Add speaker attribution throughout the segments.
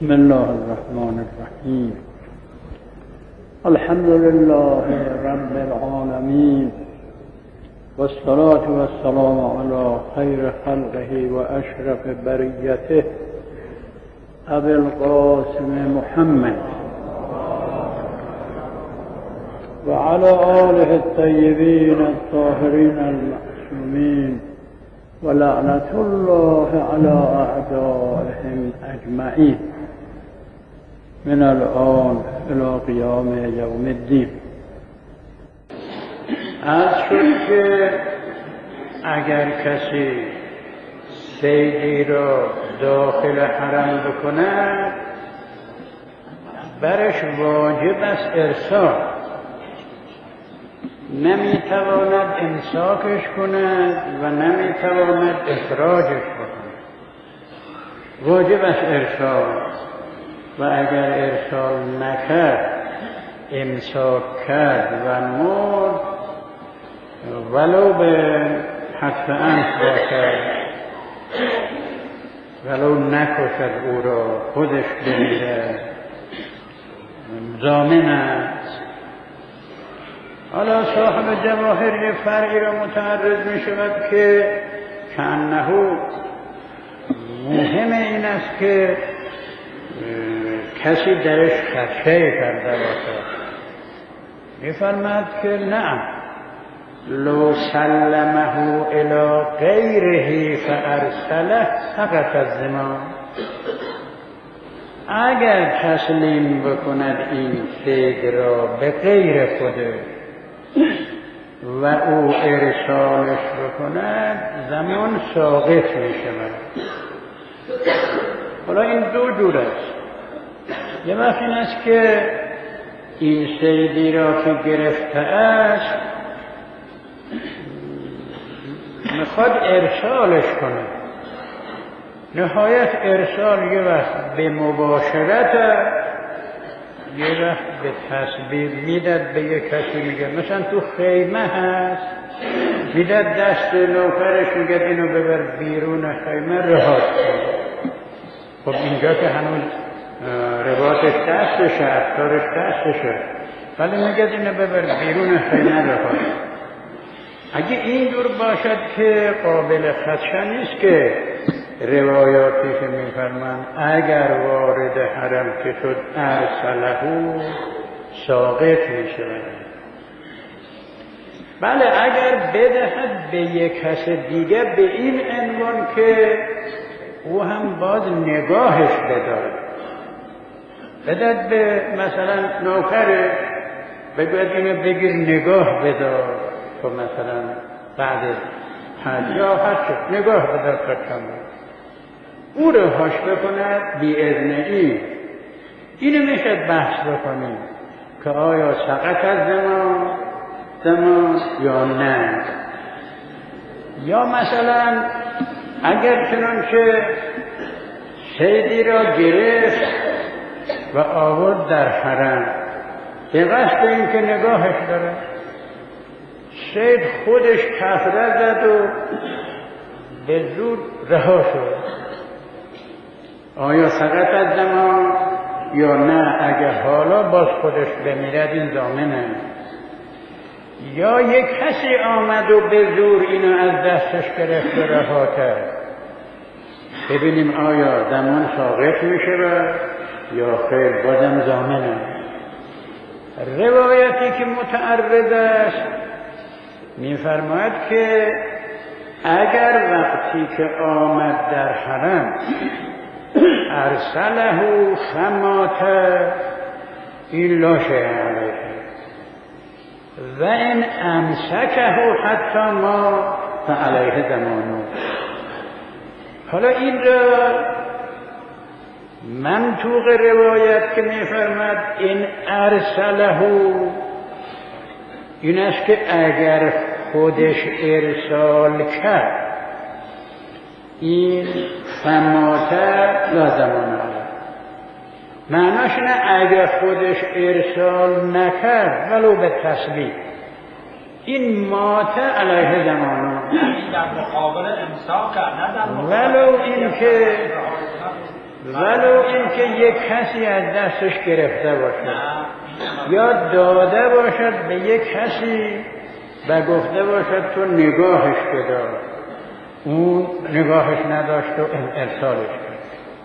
Speaker 1: بسم الله الرحمن الرحیم. الحمد لله رب العالمین والصلاة والسلام علی خیر خلقه و اشرف بریته ابی القاسم محمد و علی آله الطیبین الطاهرین المعصومین و لعنت الله علی اعدائهم اجمعین من الان الی قیام یوم الدین. از شد که اگر کسی صیدی را داخل حرم بکند برش واجب است ارسال، نمیتواند امساکش کند و نمیتواند اخراجش کند، واجب است ارسال. و اگر ارسال نکرد امساک کرد و مرد ولو به حتف انف باشد، ولو نکشد او را، خودش بمیرد، ضامن است. حالا صاحب جواهر فرعی را متعرض می شود که کأنه مهم این است که کسی درش خدشه کرده باشد. می‌فرماید که نه، لو سلمه الی غیره فارسله سقط الذمام. اگر تسلیم بکند این صید را به غیر خودش و او ارسالش بکند زمان ساقط می‌شود. حالا این دو جور است. یه وقت این است که این صیدی را که گرفته است میخواد ارسالش کنه، نهایت ارسال یه وقت به مباشرت، یه وقت به تسبیل میدد به یک کسی، میگه مثلا تو خیمه هست، میدد دست نوکرش، میگه اینو ببر بیرون خیمه رهاش کن. خب اینجا که هنوز رباطش دستشه، افکارش دستشه، ولی میگه اینو ببر بیرون خیمه رهاش. اگه این دور باشد که قابل خدشه نیست که روایاتی که میفرمان اگر وارد حرم که شد ارسله ساقط میشود. بله اگر بدهد به یک کس دیگه به این عنوان که او هم باز نگاهش بدارد، بدهد به مثلا نوکر بگوید اینو بگیر نگاه بدار، تو مثلا بعد حج یا حج نگاه بدار کردم او رو هاش بکند بی اذن. اینو میشد بحث بکنیم که آیا سقط از زمان یا نه. یا مثلا اگر چنانچه صیدی را گرفت و آورد در حرم به قصد این که نگاهش داره، صید خودش کفره زد و به زود رها شد، آیا سقط از زمان یا نه؟ اگر حالا باز خودش بمیرد این ضامنه. یا یک کسی آمد و به زور اینو از دستش گرفت و رها کرد، ببینیم آیا زمان ساقط میشه یا خیر بازم ضامنه. روایتی که متعرض است میفرماید که اگر وقتی که آمد در حرم ارسله فمات این لا شیء علیه و این امسکه حتی ما فعلیه زمانو. حالا این را منطوق روایت که میفرماد این ارسله این است که اگر خودش ارسال کرد این فمات لا زمان علیه، معناش نه اگر خودش ارسال نکرد ولو به تسبیح این مات علیه زمانه،
Speaker 2: این در مقابل امساک نه در مقابل
Speaker 1: ولو این که ولو اینکه یک کسی از دستش گرفته باشد یا داده باشد به یک کسی و گفته باشد تو نگاهش بدار، اون نگاهش نداشت و ارسالش کرد.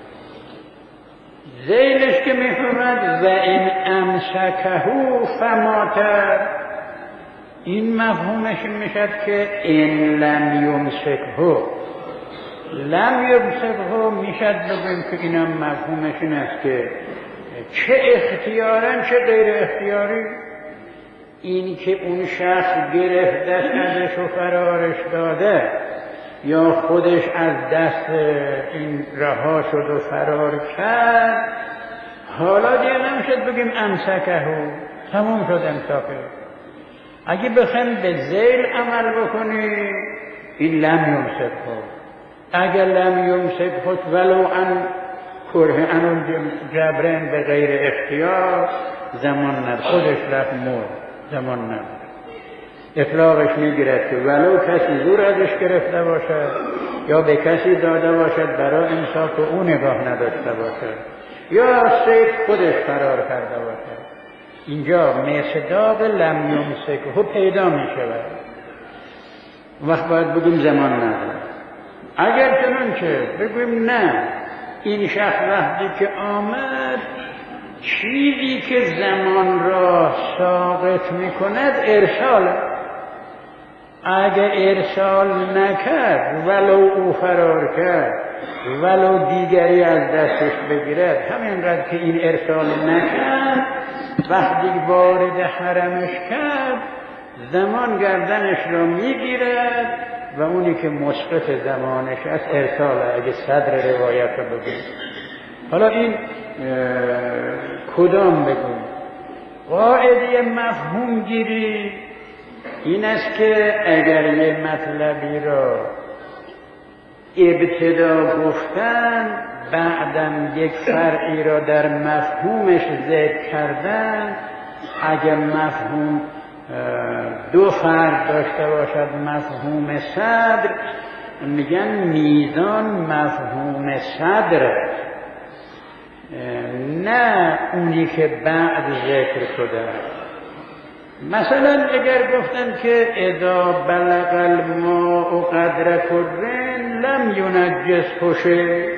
Speaker 1: ذیلش که میفهمد و این امسکهو فماتر، این مفهومش میشد که این لم یمسکهو، لم یمسکهو میشد بگویم که اینم مفهومش این است که چه اختیارن چه غیر اختیاری، این که اون شخص گرفتش ازش و فرارش داده یا خودش از دست این رها شد و فرار کرد، حالا دیگه نمیشد بگیم امسکهو، تموم شد امساکه. اگه بخوایم به ذیل عمل بکنیم این لم یمسکهو، اگر لم یمسکهو ولو ان کره ان جبرن به غیر اختیار زمان ند، خودش رفت مرد زمان ند، اطلاقش میگیرد که ولو کسی زور ازش گرفته باشد یا به کسی داده باشد برای امساک و او نگاه نداشته باشد یا صید خودش فرار کرده باشد، اینجا مصداق لم یمسکهو پیدا می شود. وقت باید بگیم زمان ندارد. اگر چنانچه بگویم نه، این شخص وقتی که آمد چیزی که زمان را ساقط می کند ارسال، اگر ارسال نکرد ولو او فرار کرد ولو دیگری از دستش بگیرد، همینقدر که این ارسال نکرد وقتی وارد حرمش کرد زمان گردنش را میگیرد و اونی که مسقط زمانش است ارسال، اگه صدر روایت رو بگیم. حالا این کدام بگیم؟ قاعده مفهوم گیری این است که اگر یه مطلبی را ابتدا گفتن بعدم یک فرعی را در مفهومش ذکر کردن، اگر مفهوم دو فرع داشته باشد مفهوم صدر، میگن میزان مفهوم صدر، نه اونی که بعد ذکر شده. مثلا اگر گفتن که اذا بلغ الماء قدر کرن لم ینجسه شیء،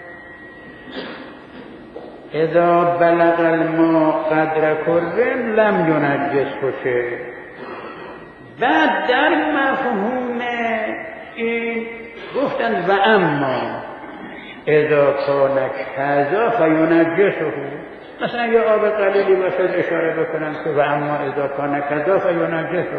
Speaker 1: اذا بلغ الماء قدر کرن لم ینجسه شیء، بعد در مفهوم این گفتن و اما اذا کان کذا فینجسه، مثلا یه آب قلیلی باشد اشاره بکنن که و اما اذا کان کذا فینجسه،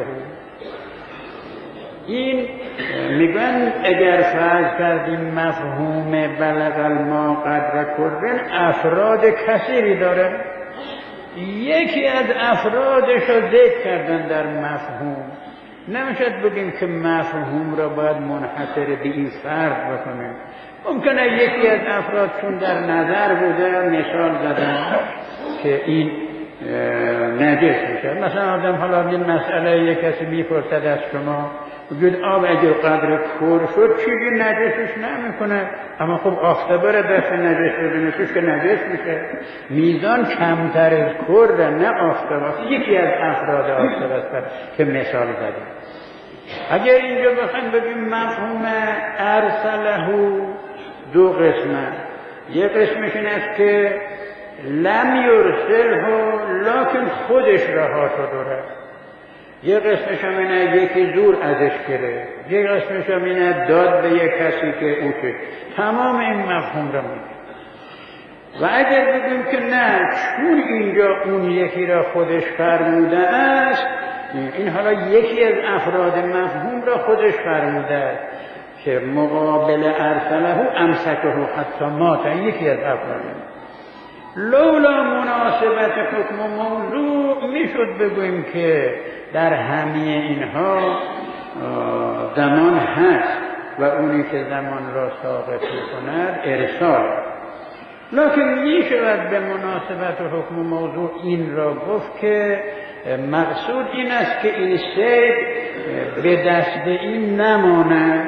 Speaker 1: این میگن اگر فرض کردیم مفهوم بلغ الماء قدر کرن افراد کثیری داره، یکی از افرادش رو ذکر کردن در مفهوم، نمیشد بگیم که مفهوم را باید منحصر به این فرد بکنیم. ممکنه یکی از افراد چون در نظر بوده مثال زدن که این نجس میشه. مثلا آدم حالا این مسئله یک کسی میپرسد از شما وجود آب اگر قدر کور شد چیزی نجسش نمیکنه، اما خب آفتابه را دست نجس بزنه توش که نجس میشه. میزان کمتر از کور نه آفتابه، یکی از افراد آفتابه است که مثال زدیم. اگر اینجا بخوایم بگیم مفهوم ارسله دو قسمه، یک قسمش این است که لم یرسله لکن خودش رها شد و رفت، یک قسمش هم اینه یکی زور ازش گرفت، یک قسمش هم اینه داد به یک کسی که او که تمام این مفهوم را میگه. و اگر بگیم که نه چون اینجا اون یکی را خودش فرموده است، این حالا یکی از افراد مفهوم را خودش فرموده است که مقابل ارسله امسکه حتی مات، یکی از افراد. لولا مناسبت حکم موضوع میشد بگوییم که در همه اینها زمان هست و اونی که زمان را ساقط می‌کند ارسال، لکن میشود به مناسبت حکم موضوع این را گفت که مقصود این است که این صید به دست این نماند،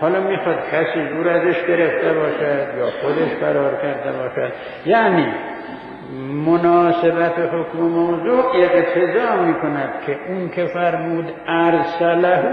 Speaker 1: حالا میخواد کسی دور ازش گرفته باشد یا خودش فرار کرده باشد. یعنی مناسبت حکم موضوع اقتضا میکند که اون که فرمود ارسله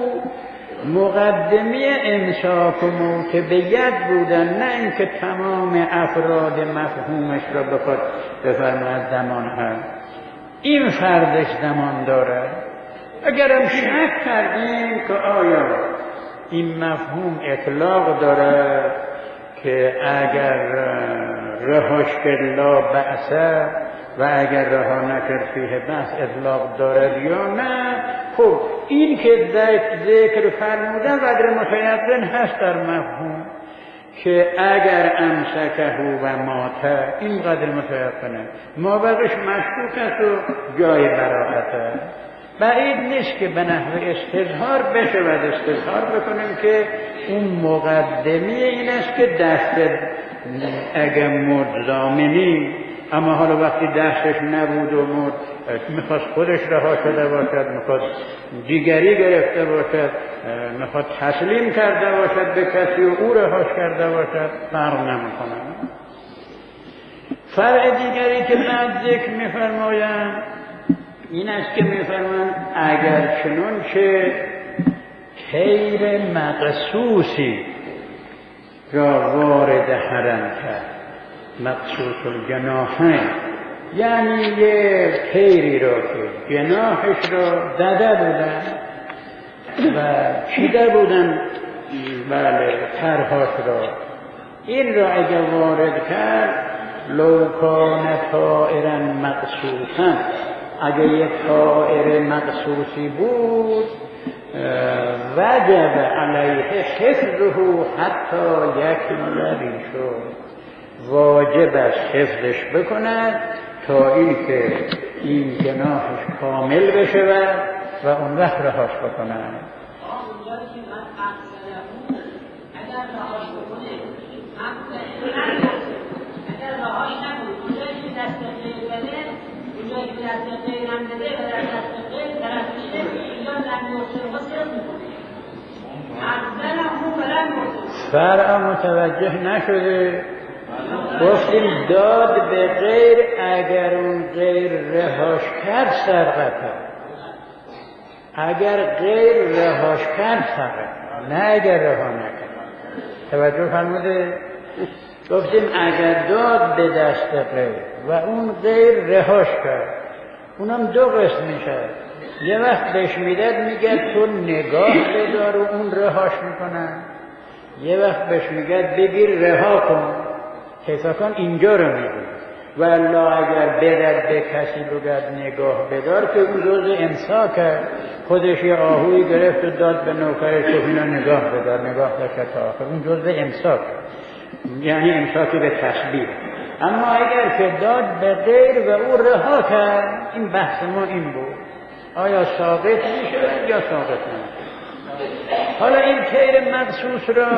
Speaker 1: مقدمی امساک و موتبیت بودن، نه اینکه تمام افراد مفهومش را بخواد بفرماید زمان هست. این فردش زمان دارد. اگرم شک کردیم که آیا این مفهوم اطلاق دارد که اگر رهاش لا بأسه و اگر رها نکرد فیه بحث اطلاق دارد یا نه، خب این که ذکر فرمودن قدر متیقن هست در مفهوم که اگر امسکه و ماته، این قدر متیقنه. ما بقیش مشکوک است و جای براحته. بعید نیست که به نحو استظهار بشه و استظهار بکنیم که اون مقدمی این است که دست اگه مرد ضامنی، اما حالا وقتی دستش نبود و مرد میخواست خودش رها شده باشد، میخواست دیگری گرفته باشد، میخواست تسلیم کرده باشد به کسی و او رهاش کرده باشد، فرق نمیکنه. فرع دیگری که بعد ذکر میفرمایند این است که میفرمایند اگر چنون که غیر مقصوصی را وارد حرم کرد، مقصوص الجناحین، یعنی یه خیری را که جناحش را زده بودن و چیده بودن، بله پرهاش را، این را اگر وارد کرد لو کان طائرا مقصوصا، اگر یک طائر مقصوصی بود وجب علیه حفظه حتی یکمل ریشه، واجب است حفظش بکند تا این که این جناحش کامل بشه و اون وقت رهاش بکند. فرع متوجه نشده. گفتیم داد به غیر اگر اون غیر رهاش کرد سرقته، اگر غیر رهاش کرد سرقته، نه اگر رها نکرد. توجه فرموده؟ گفتیم اگر داد به دست غیر و اون غیر رهاش کرد، اونم دو قسم میشه. یه وقت بهش میداد میگه تو نگاه بدار و اون رهاش میکنن، یه وقت بهش میگه بگیر رها کن، حیثا کن اینجا رو میگه. و الله اگر بدر به کسی بگد نگاه بدار که اون جز امساکه، خودش یه آهوی گرفت و داد به نوکرش که اینا نگاه بدار، نگاه داشت تا آخر، اون جز امساکه، یعنی امساکی به تسبیح. اما اگر که داد به غیر و او رها کرد، این بحث ما این بود، آیا ساقط میشه یا ساقط نمیشه. حالا این غیر مقصوص را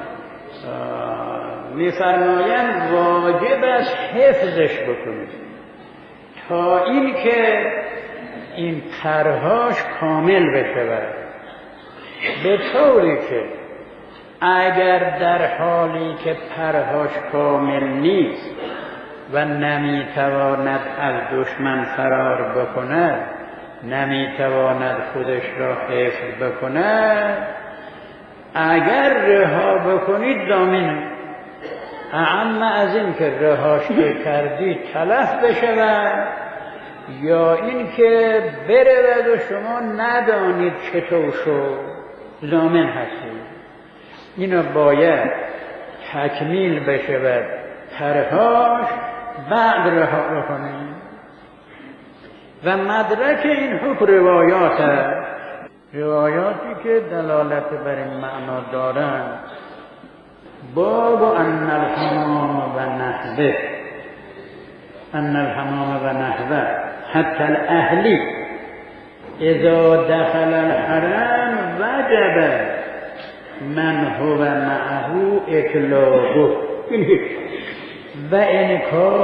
Speaker 1: میفرمایند واجب است حفظش بکنید تا این که این پرهاش کامل بشه، به طوری که اگر در حالی که پرهاش کامل نیست و نمیتواند از دشمن فرار بکند، نمیتواند خودش را حفظ بکند، اگر رها بکنید ضامنه. اما از این که رهاش کردید تلف بشود یا این که برود و شما ندانید چطور شد، ضامن هستید. اینو باید تکمیل بشود پرهاش، بعد رها بکنید. و مدرک این حکم روایات هست، روایاتی که دلالت بر این معنا دارند. باب ان الحمام و نحوه، ان الحمام و نحوه حتی الاهلی اذا دخل الحرم وجب من هو معه اطلاقه و ان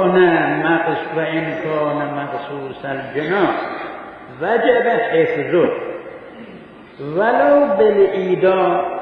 Speaker 1: کان مقصوص الجناح وجب حفظه ولو بالایداع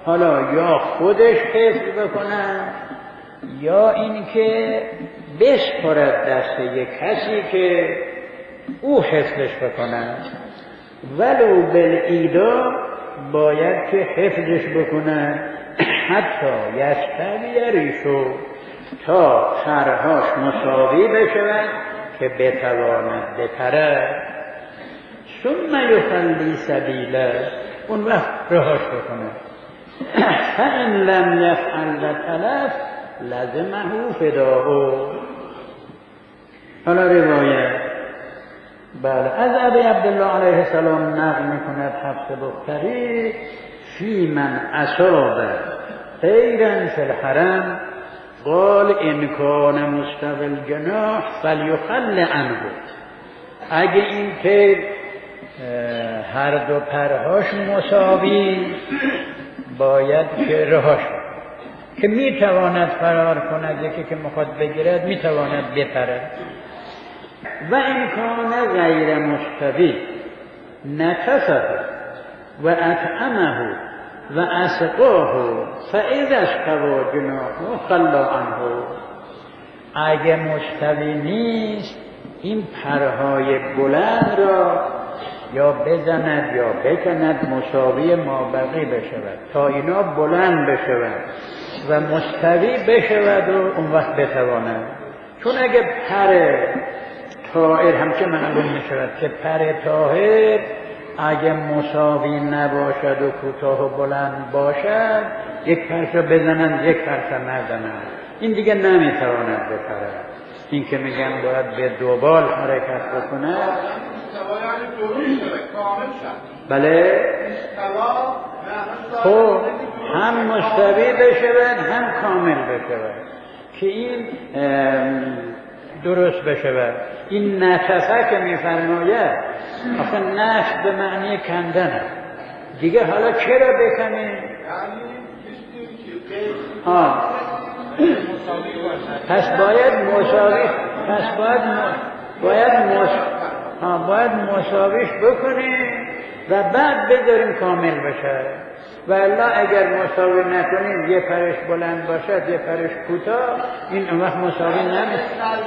Speaker 1: حالا یا خودش حفظ بکنه یا اینکه بسپارد دست یک کسی که او حفظش بکنه. ولو بالایدا باید که حفظش بکنه حتی یستوی ریشو تا پرهاش مساوی بشود که بتواند بپره. ثم یخلی سبیله اون وقت رهاش بکنه. فإن لم یفعل و تلف لزمه فداء. حالا روایت بله از ابی عبدالله علیه السلام نقل میکند حفص بختری فی من اصاب غیرا فی الحرم قال ان کان مستوی الجناح فلیخل عنه. اگه این که هر دو پرهاش مساوی باید که رهاش که میتواند فرار کند، یکی که میخواد بگیرد میتواند بپرد. و این کان غیر مستوی نکسه و اطعمه و اسقاه فاذا استوى جناحه خلا عنه. اگه مستوی نیست این پرهای بلند را یا بزند یا بکند مساوی مابقی بشود تا اینا بلند بشود و مستوی بشود و اون وقت بتواند. چون اگه پر طائر همچه معلوم میشود که پر طائر اگه مساوی نباشد و کوتاه و بلند باشد یک پرشو بزنند یک پرشو نزنند این دیگه نمیتواند بپرد. این که میگن باید به دوبال حرکت بکنه. بله خب هم مستوی بشود هم کامل بشود که این درست بشود. این نتفه که میفرماید آخه نفس به معنی کندن دیگه. حالا چرا بکنیم؟ پس باید مساوی باید مساویش بکنیم و بعد بذاریم کامل بشه. و الا اگر مساوی نکنیم یه پرش بلند باشد یه پرش کوتاه این اون وقت مساوی نمیشه.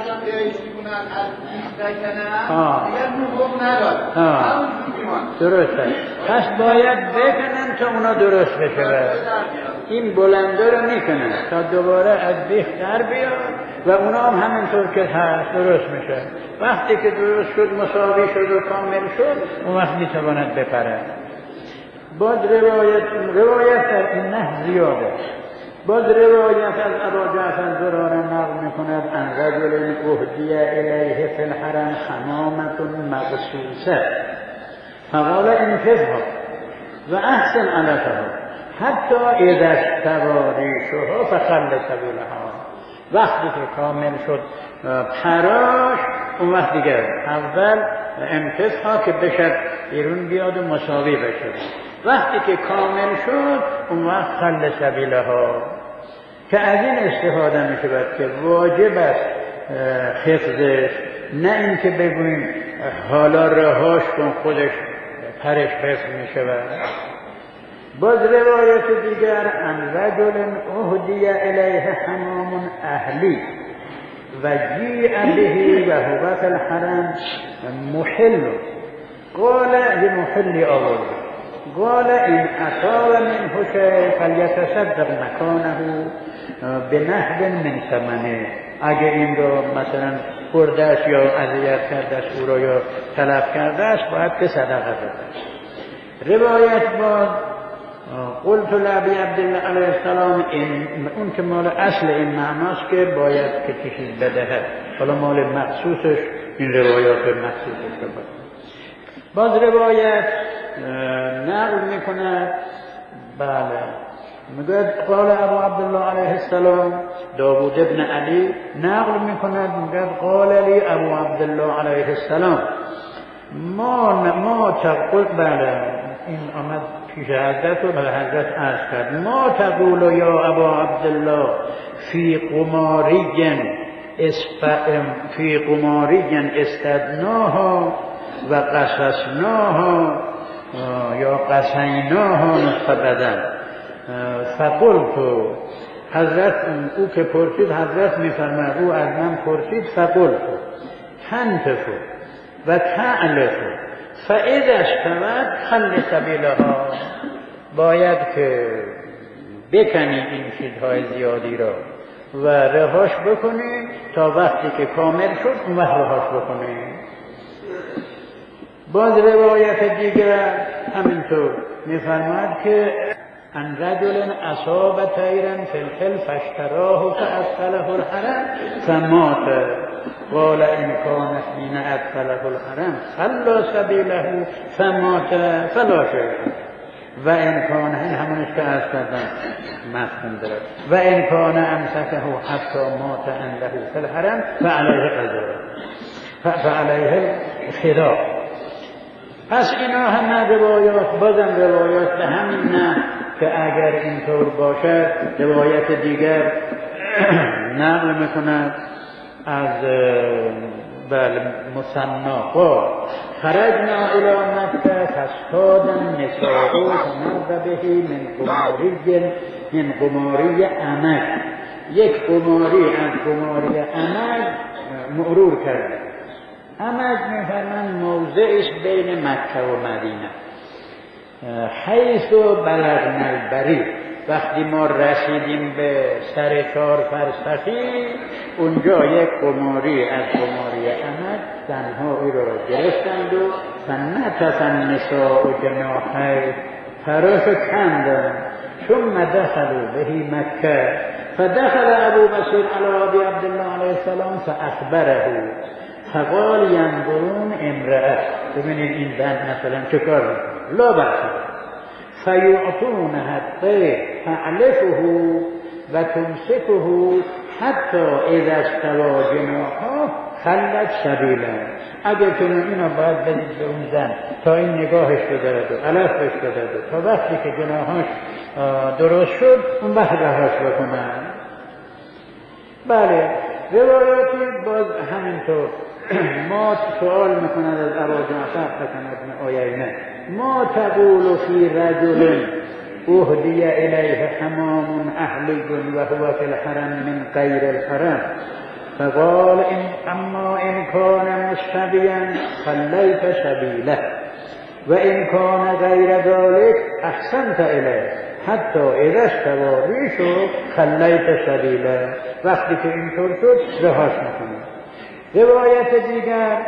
Speaker 1: درسته. پس باید بکنن تا اونا درست بشه. این بلنده رو میکنن تا دوباره از بیخ در بیاد و اونا هم همینطور که هست درست میشه. وقتی که درست شد مساوی شد و کامل شد اون وقت میتواند بپره. باز روایت در این نه زیاده. باز روایت از ابا جعفر زراره نقل میکند ان رجل اهدی الیه فی الحرم حمامة مغصوصه فقال انفذها و احسن علفها حتی اذا استوى ریشها فخل سبیلها. وقتی که کامل شد پراش اون وقت دیگه اول انفذها که بشد بیرون بیاد و مساوی بشه. وقتی که کامل شد اون وقت خل سبیلها که از این استفاده می شود که واجب است حفظش، نه این که بگوییم حالا رهاش کن خودش پرش حفظ می شود. باز روایت دیگر ان رجل اهدی الیه حمام اهلی و جیع به و هو فی الحرم محل قال لمحل اول قال ان اصاب منه شيء فليتصدق مكانه بنحو من ثمنه. اگه این رو مثلا خورده‌اش یا اذیت کرده‌اش او را یا تلف کرده‌اش باید که صدقه بده. روایت با قلت لابی عبدالله علیه السلام اون که مال اصل این معناست که باید که چیز بدهد. حالا مال مخصوصش این روایات مخصوصش بده. باز روایت نقل میکند بله میگوید قال ابو عبدالله علیه السلام داوود ابن علی نقل میکند میگوید قال لی ابو عبدالله علیه السلام ما تقول بله این آمد پیش حضرت و بله حضرت عرض کرد ما تقول یا ابا عبدالله فی قماری استدناها و قصصناها یا قصیناها نطفه بدن فقلت حضرت او که پرسید حضرت میفرماید او از من پرسید فقلت تنتف و تعلف فاذا استوت خل سبیلها باید که بکنی این چیزهای زیادی را و رهاش بکنی تا وقتی که کامل شد اون وقت رهاش بکنی. باز روایت دیگر همینطور میفرماید که ان رجل اصاب طیرا فی الخل فاشتراه فادخله الحرم فمات قال ان کان حین ادخله الحرم خلی سبیله فمات فلا شیء و ان کان همونش که عرض کردم مفهوم داره و ان کان امسکه حتی مات عنده فی الحرم فعلیه قضا فعلیه الفداء. پس اینا همه روایات بازم روایات به همین نه که اگر اینطور باشد روایت دیگر نقل میکند از مصنفات خرجنا الى مکه فاصطاد النساء فمر به من قماری عمد یک قماری از قماری عمد مرور کرد. عمد میفرمند موضعش بین مکه و مدینه حیث بلغنا البری وقتی ما رسیدیم به سر 4 فرسخی اونجا یک قماری از قماری عمد زنهایی را گرفتند و فنتف النساء جناحی فراش کندند ثم دخلوا به مکه فدخل ابو بصیر علی ابی عبدالله علیه السلام فاخبره فقال ینظرون امرأة ببینید این زن مثلا چه کار میکنه لا بأس فیعطونها الطیر تعلفه و تمسکه حتی اذا استوى جناحه خلت سبیله. اگر کنون اینا باید بدید به اون زن تا این نگاهش بدارد و علفش بدارد تا وقتی که جناحش درست شد اون وقت رهاش بکنن. بله روایاتی باز همینطور ما سوال میکند از ابا جعفر حسن ابن عیینه ما تقول فی رجل اهدی الیه حمام اهلی و هو فی الحرم من غیر الحرم فقال اما ان کان مستبیا خلیت سبیله و ان کان غیر ذلک احسنت الیه حتی اذا استوى ریشه خلیت سبیله. وقتی که اینطور شد رهاش میکنه. روایت دیگر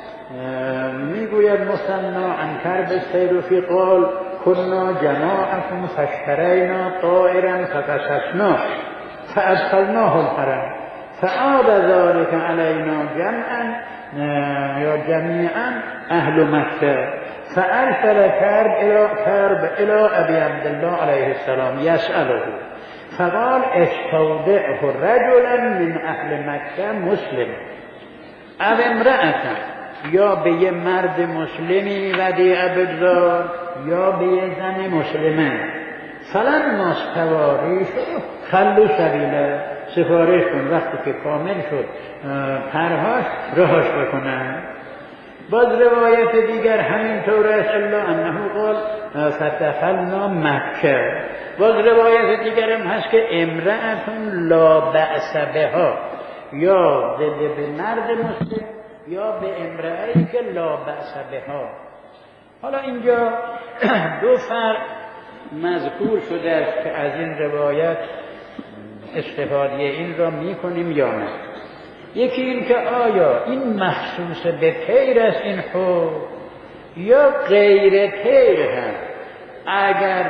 Speaker 1: میگوید مصنع عن کرب السیرفی قال کنا جماعة فاشترینا طائرا فقصصناه فادخلناه الحرم فعاد ذلك علینا جمعا یا جمیعا اهل مکه فارسل کرب الى ابی عبدالله علیه السلام یسأله فقال استودعه رجلا من اهل مکه مسلم او امرأة یا به یه مرد مسلمی ودیعه بگذار یا به یه زن مسلمه فلما استواری شد خلو سبیله سفارش کن وقتی که کامل شد پرهاش رهاش بکنن. باز روایت دیگر همینطور است الا انه قال فتدخلنا مکه. باز روایت دیگر هم هست که امرأتون لا بأس بها یا به مرد مسلم یا به امرأهی که لا بأس بها. حالا اینجا دو فرق مذکور شده است که از این روایت استفاده این را میکنیم یا نه. یکی این که آیا این مخصوص به طیر است این حکم یا غیر طیر هست اگر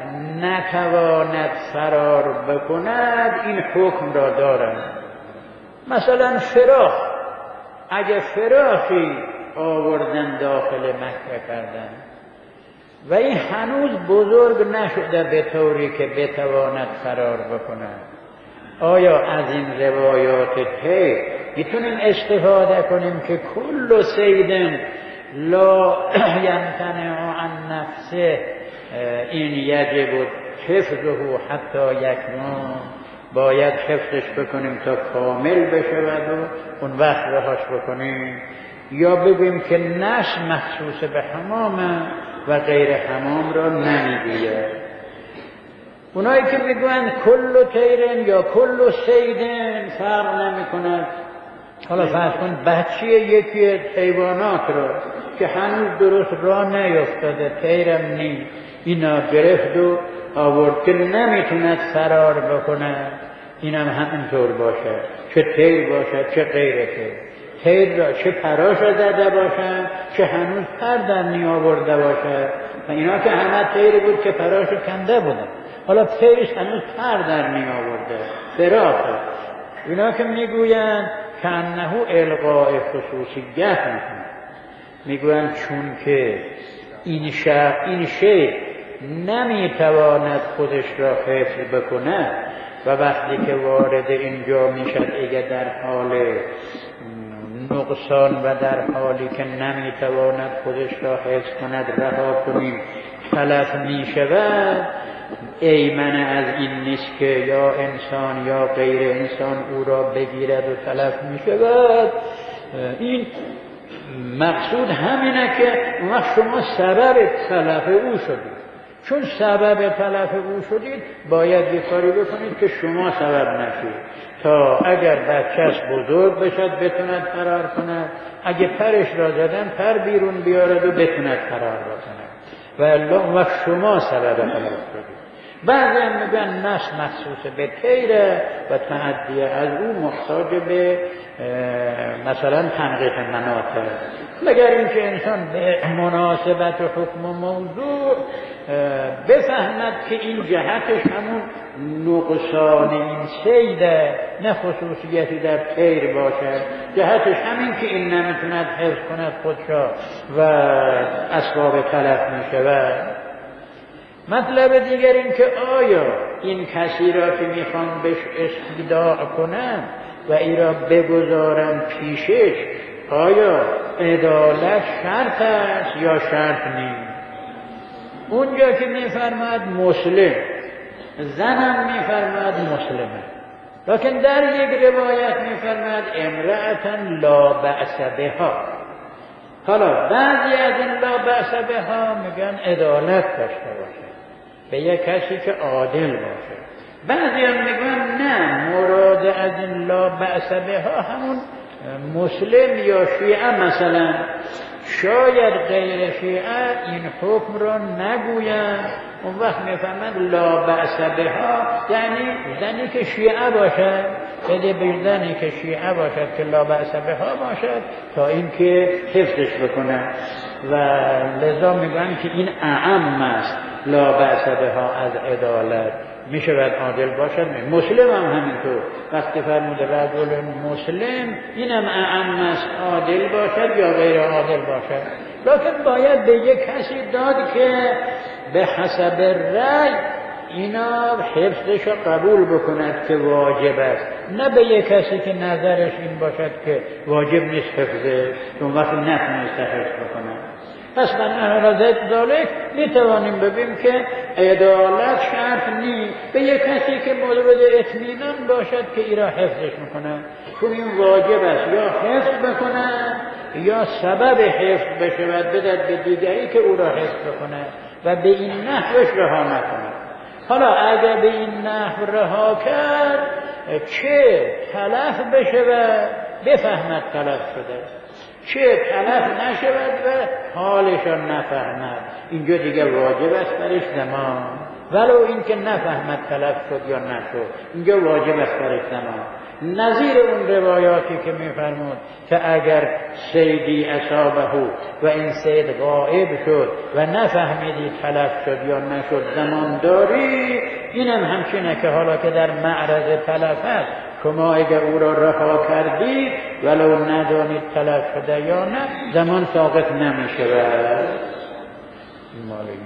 Speaker 1: نتواند فرار بکند این حکم را دارد. مثلا فراخ اگر فراخی آوردن داخل مکه کردن و این هنوز بزرگ نشده به طوری که بتواند فرار بکند آیا از این روایات طیر میتونیم استفاده کنیم که کل سیدن لا یمتنع عن نفسه این یجب حفظه حتی یکمل باید حفظش بکنیم تا کامل بشود و اون وقت رهاش بکنیم یا بگویم که نش مخصوص به حمام و غیر حمام را نمیگوید. اونایی که میگویند کل طیرن یا کل صیدن فرق نمی کند. حالا فرض کن بچه یکی از حیوانات رو که هنوز درست راه نیفتاده، طیرم نی، اینا گرفت و آورد که نمیتوند فرار بکند، اینم همینطور باشه، چه طیر باشه چه غیر طیر. طیر را چه پراش زده باشن چه هنوز پر در نی آورده باشه، و اینا که همه طیر بود که پراش کنده بودن، حالا طیرش هنوز پر در نی آورده، فراخه. اینا که میگویند که انه القاء خصوصیت میکنه، میگویند چون که این شی نمیتواند خودش را حفظ بکنه و وقتی که وارد اینجا میشد اگر در حال نقصان و در حالی که نمیتواند خودش را حفظ کند رها کنیم تلف میشود، ایمن از این نیست که یا انسان یا غیر انسان او را بگیرد و تلف میشود. این مقصود همینه که ما شما سبب تلف او شدید، چون سبب تلف او شدید باید یه کاری بکنید که شما سبب نشید، تا اگر بچه‌اش بزرگ بشد بتوند فرار کند، اگه پرش را زدن پر بیرون بیارد و بتوند فرار بکند، و الا شما سبب تلف شدید. بعضی هم میگن نس مخصوص به طیره و تعدیه از او محتاج به مثلا تنقیح مناطق، مگر اینکه انسان به مناسبت و حکم موضوع بفهمد که این جهتش همون نقصان این صیده، نه خصوصیتی در طیر باشد، جهتش همین که این نمیتوند حفظ کند خودشا و اسباب تلف میشود. مطلب دیگر این که آیا این کسی را که میخوان بهش استدعا کنند و ای را بگذارن پیشش، آیا عدالت شرط است یا شرط نیست؟ اونجا که میفرماد مسلم، زنم میفرماد مسلمه، لیکن در یک روایت میفرماد امرأة لا بأس بها. حالا بعضی از این لا بأس بها میگن عدالت داشته باشه، به یک کسی که عادل باشه. بعضی هم میگن نه، مراد از این لا بأس بها همون مسلم یا شیعه مثلا. شاید غیر شیعه این حکم را نگویند، اون وقت میفهمند لا بأس بها یعنی زنی که شیعه باشد، بده به زنی که شیعه باشد که لا بأس بها باشد تا اینکه حفظش بکنه، و لذا میگن که این اعم است، لا بأس بها از عدالت میشود عادل باشد. مسلم هم همینطور، وقتی فرموده رجل مسلم اینم اعم است، عادل باشد یا غیر عادل باشد، لیکن باید به یک کسی داد که به حسب رأی اینا حفظش را قبول بکند که واجب است، نه به یک کسی که نظرش این باشد که واجب نیست حفظش، چون وقتی نتونسته حفظ بکند. پس من احراز ذالک میتوانیم ببینیم که عدالت شرط نیست به یک کسی که مورد اطمینان باشد که ای را حفظش میکنه، چون این واجب است یا حفظ بکنه یا سبب حفظ بشود بدد به دیگری که او را حفظ بکنه و به این نحوش رها نکنه. حالا اگر به این نحو رها کرد چه تلف بشود بفهمد تلف شده، چه تلف نشود و حالشان نفهمد، اینجا دیگه واجب است برش زمان، ولو اینکه نفهمد تلف شد یا نشد، اینجا واجب است برش زمان. نظیر اون روایاتی که میفرمود که اگر صیدی اصابه و این صید غائب شد و نفهمیدی تلف شد یا نشد زمان داری، اینم همچینه که حالا که در معرض تلف است شما اگر او را رها کردید ولو ندانید تلف شده یا نه، زمان ساقط نمی شود.